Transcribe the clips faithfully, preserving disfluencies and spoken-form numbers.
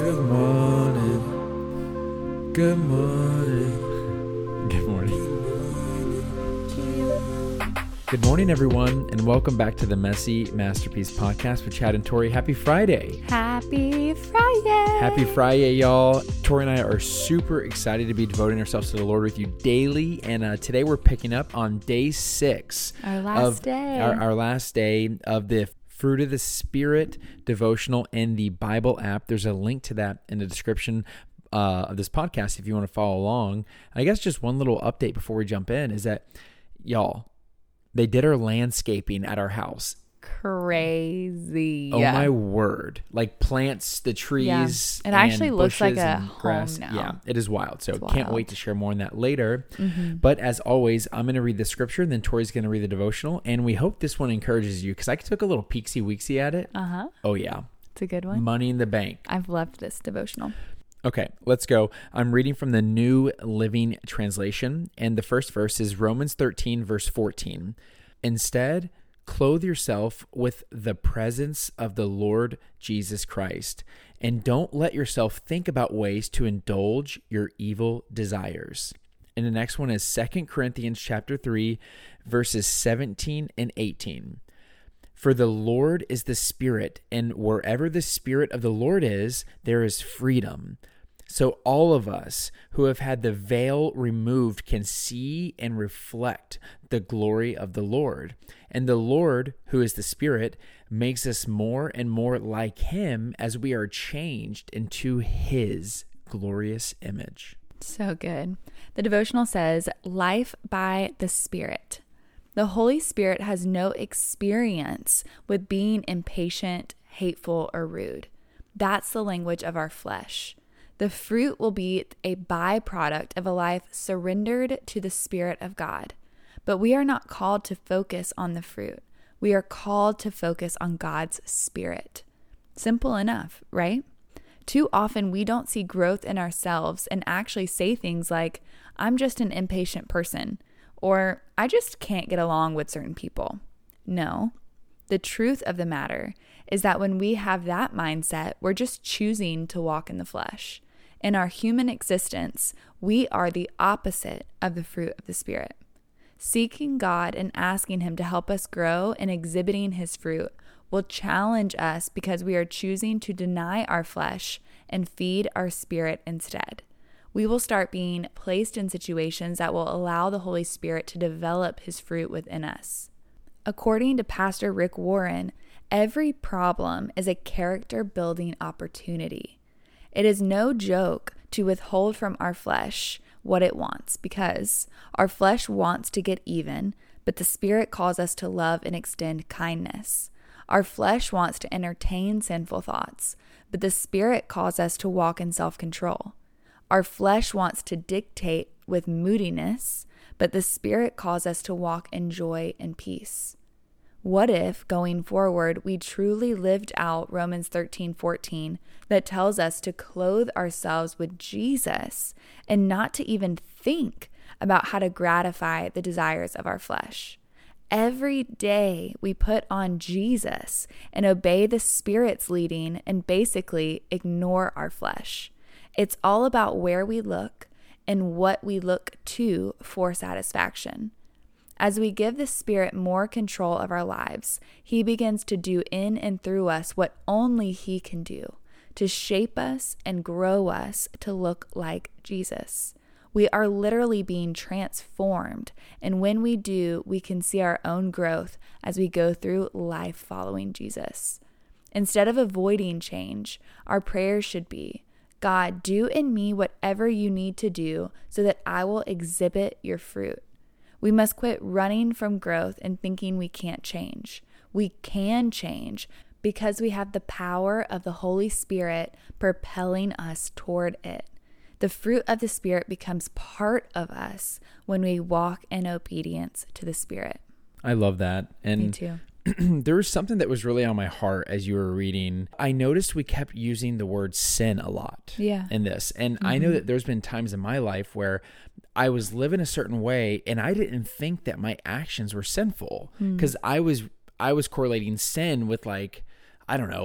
Good morning. Good morning. Good morning. Good morning, everyone, and welcome back to the Messy Masterpiece Podcast with Chad and Tori. Happy Friday. Happy Friday. Happy Friday, y'all. Tori and I are super excited to be devoting ourselves to the Lord with you daily. And uh, today we're picking up on day six. Our last of day. Our, our last day of the Fruit of the Spirit devotional in the Bible app. There's a link to that in the description uh, of this podcast if you want to follow along. I guess just one little update before we jump in is that, y'all, they did our landscaping at our house. Crazy. Oh my word. Like plants, the trees. Yeah. It and actually looks like bushes a and home grass. now. Yeah, it is wild. So It's can't wild. wait to share more on that later. Mm-hmm. But as always, I'm going to read the scripture and then Tori's going to read the devotional. And we hope this one encourages you because I took a little peeksy-weeksy at it. Uh-huh. Oh yeah. It's a good one. Money in the bank. I've loved this devotional. Okay, let's go. I'm reading from the New Living Translation. And the first verse is Romans thirteen, verse fourteen. Instead, clothe yourself with the presence of the Lord Jesus Christ, and don't let yourself think about ways to indulge your evil desires. And the next one is Second Corinthians chapter three, verses seventeen and eighteen. For the Lord is the Spirit, and wherever the Spirit of the Lord is, there is freedom. So all of us who have had the veil removed can see and reflect the glory of the Lord. And the Lord, who is the Spirit, makes us more and more like Him as we are changed into His glorious image. So good. The devotional says, life by the Spirit. The Holy Spirit has no experience with being impatient, hateful, or rude. That's the language of our flesh. The fruit will be a byproduct of a life surrendered to the Spirit of God. But we are not called to focus on the fruit. We are called to focus on God's Spirit. Simple enough, right? Too often we don't see growth in ourselves and actually say things like, I'm just an impatient person, or I just can't get along with certain people. No, the truth of the matter is that when we have that mindset, we're just choosing to walk in the flesh. In our human existence, we are the opposite of the fruit of the Spirit. Seeking God and asking Him to help us grow in exhibiting His fruit will challenge us because we are choosing to deny our flesh and feed our spirit instead. We will start being placed in situations that will allow the Holy Spirit to develop His fruit within us. According to Pastor Rick Warren, every problem is a character-building opportunity. It is no joke to withhold from our flesh what it wants because our flesh wants to get even, but the Spirit calls us to love and extend kindness. Our flesh wants to entertain sinful thoughts, but the Spirit calls us to walk in self-control. Our flesh wants to dictate with moodiness, but the Spirit calls us to walk in joy and peace. What if, going forward, we truly lived out Romans thirteen fourteen that tells us to clothe ourselves with Jesus and not to even think about how to gratify the desires of our flesh? Every day we put on Jesus and obey the Spirit's leading and basically ignore our flesh. It's all about where we look and what we look to for satisfaction. As we give the Spirit more control of our lives, He begins to do in and through us what only He can do, to shape us and grow us to look like Jesus. We are literally being transformed, and when we do, we can see our own growth as we go through life following Jesus. Instead of avoiding change, our prayers should be, God, do in me whatever you need to do so that I will exhibit your fruit. We must quit running from growth and thinking we can't change. We can change because we have the power of the Holy Spirit propelling us toward it. The fruit of the Spirit becomes part of us when we walk in obedience to the Spirit. I love that. And Me too. there was something that was really on my heart as you were reading. I noticed we kept using the word sin a lot Yeah. in this. And Mm-hmm. I know that there's been times in my life where I was living a certain way and I didn't think that my actions were sinful because Mm. I was I was correlating sin with like, I don't know, like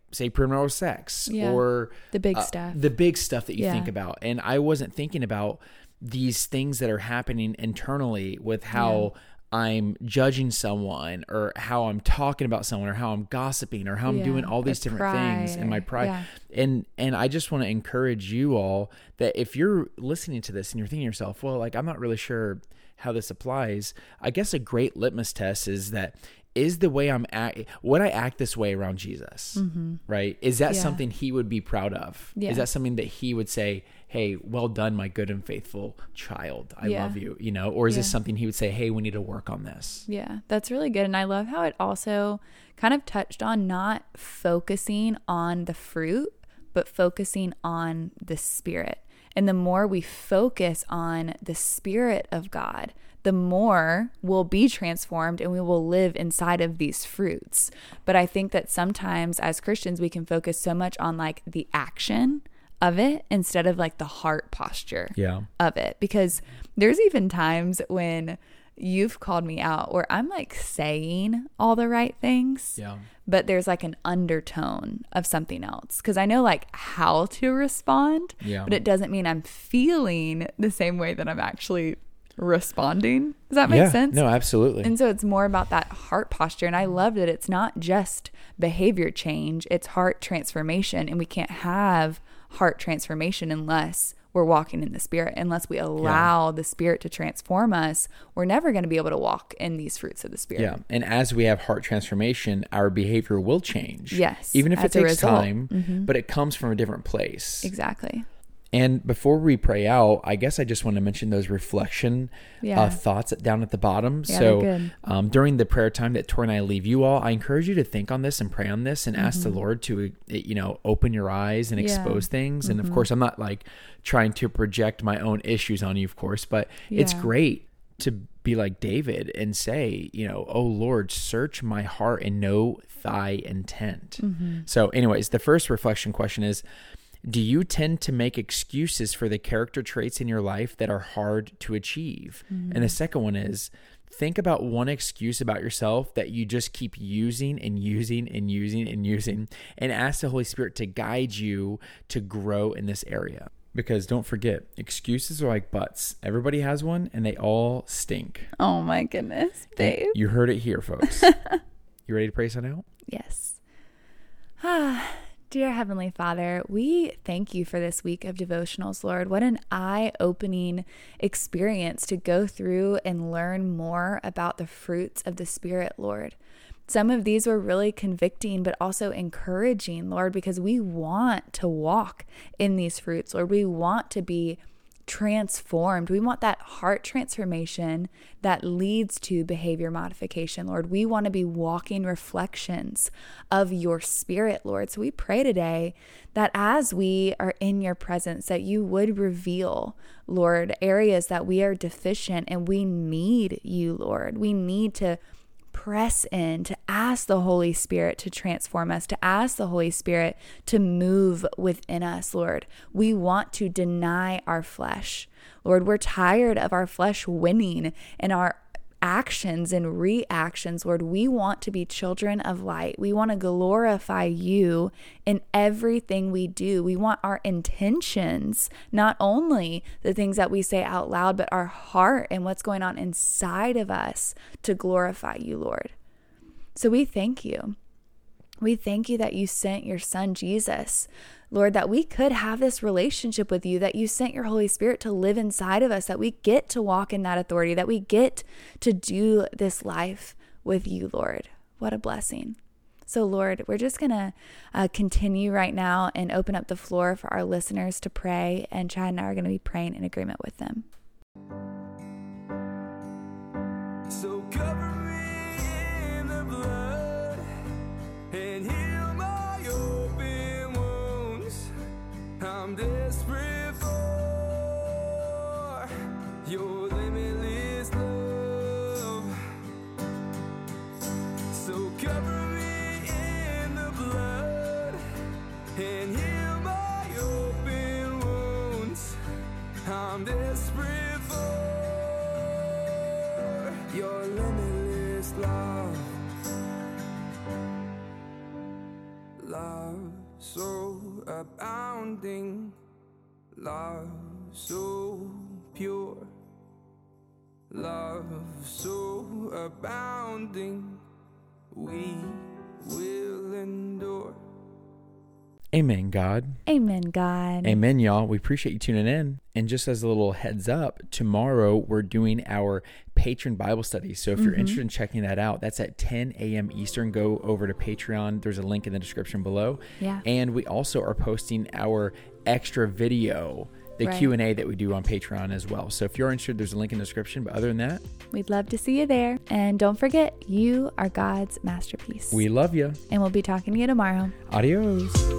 say premarital sex Yeah. or The big uh, stuff. the big stuff that you Yeah. think about. And I wasn't thinking about these things that are happening internally with how I'm judging someone or how I'm talking about someone or how I'm gossiping or how I'm Yeah. doing all these Or different things in my pride. pride. Yeah. And and I just want to encourage you all that if you're listening to this and you're thinking to yourself, well, like I'm not really sure how this applies. I guess a great litmus test is that is the way I'm act, would I act this way around Jesus, Mm-hmm. right? Is that Yeah. something he would be proud of? Yeah. Is that something that he would say, hey, well done, my good and faithful child. I Yeah. love you, you know? Or is this Yeah. something he would say, hey, we need to work on this? Yeah, that's really good. And I love how it also kind of touched on not focusing on the fruit, but focusing on the Spirit. And the more we focus on the Spirit of God, the more we'll be transformed and we will live inside of these fruits. But I think that sometimes as Christians, we can focus so much on like the action of it instead of like the heart posture Yeah. of it. Because there's even times when you've called me out where I'm like saying all the right things, Yeah. but there's like an undertone of something else. Because I know like how to respond, Yeah. but it doesn't mean I'm feeling the same way that I'm actually responding. Does that make yeah. sense? No, absolutely. And so it's more about that heart posture. And I love that it's not just behavior change, it's heart transformation. And we can't have heart transformation unless we're walking in the Spirit. Unless we allow yeah. the Spirit to transform us, we're never going to be able to walk in these fruits of the Spirit. Yeah. And as we have heart transformation, our behavior will change. Yes. Even if it takes result. time, mm-hmm. but it comes from a different place. Exactly. And before we pray out, I guess I just want to mention those reflection yeah. uh, thoughts down at the bottom. Yeah, so um, during the prayer time that Tori and I leave you all, I encourage you to think on this and pray on this and mm-hmm. ask the Lord to, you know, open your eyes and expose yeah. things. Mm-hmm. And of course, I'm not like trying to project my own issues on you, of course, but yeah. it's great to be like David and say, you know, oh Lord, search my heart and know thy intent. Mm-hmm. So anyways, the first reflection question is, do you tend to make excuses for the character traits in your life that are hard to achieve? Mm-hmm. And the second one is, think about one excuse about yourself that you just keep using and using and using and using, and ask the Holy Spirit to guide you to grow in this area. Because don't forget, excuses are like butts. Everybody has one and they all stink. Oh my goodness, babe. And you heard it here, folks. You ready to pray something out? Yes. Ah. Dear Heavenly Father, we thank you for this week of devotionals, Lord. What an eye-opening experience to go through and learn more about the fruits of the Spirit, Lord. Some of these were really convicting, but also encouraging, Lord, because we want to walk in these fruits, Lord. We want to be transformed. We want that heart transformation that leads to behavior modification, Lord. We want to be walking reflections of your Spirit, Lord. So we pray today that as we are in your presence, that you would reveal, Lord, areas that we are deficient and we need you, Lord. We need to press in, to ask the Holy Spirit to transform us, to ask the Holy Spirit to move within us, Lord. We want to deny our flesh. Lord, we're tired of our flesh winning and our actions and reactions, Lord. We want to be children of light. We want to glorify you in everything we do. We want our intentions, not only the things that we say out loud, but our heart and what's going on inside of us to glorify you, Lord. So we thank you. We thank you that you sent your son, Jesus, Lord, that we could have this relationship with you, that you sent your Holy Spirit to live inside of us, that we get to walk in that authority, that we get to do this life with you, Lord. What a blessing. So, Lord, we're just going to uh, continue right now and open up the floor for our listeners to pray, and Chad and I are going to be praying in agreement with them. So cover me in the blood and heal my open wounds. I'm desperate for your limitless love. So cover me in the blood and heal my open wounds. I'm desperate for your limitless love. Love. so abounding, love so pure, love so abounding, we will endure. Amen, God. Amen, God. Amen, y'all. We appreciate you tuning in. And just as a little heads up, tomorrow we're doing our Patron Bible study. So if you're Mm-hmm. interested in checking that out, that's at ten a.m. Eastern. Go over to Patreon. There's a link in the description below. Yeah. And we also are posting our extra video, the Right. Q and A that we do on Patreon as well. So if you're interested, there's a link in the description. But other than that, We'd love to see you there. And don't forget, you are God's masterpiece. we love you. and we'll be talking to you tomorrow. Adios.